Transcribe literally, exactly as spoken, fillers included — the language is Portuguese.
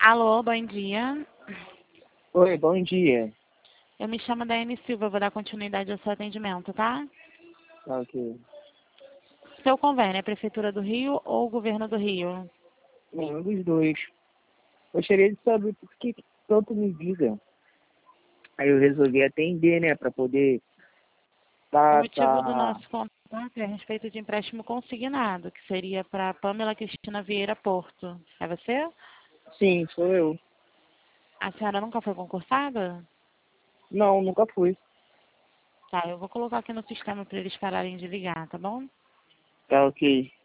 Alô, bom dia. Oi, bom dia. Eu me chamo Daiane Silva, vou dar continuidade ao seu atendimento, tá? Tá, ok. Seu convênio é Prefeitura do Rio ou Governo do Rio? Nenhum dos dois. Gostaria de saber por que tanto me liga. Aí eu resolvi atender, né, pra poder O tá, motivo do tá... nosso contato é a respeito de empréstimo consignado, que seria para Pamela Cristina Vieira Porto. É você? Sim, sou eu. A senhora nunca foi concursada? Não, nunca fui. Tá, eu vou colocar aqui no sistema para eles pararem de ligar, tá bom? Tá, ok.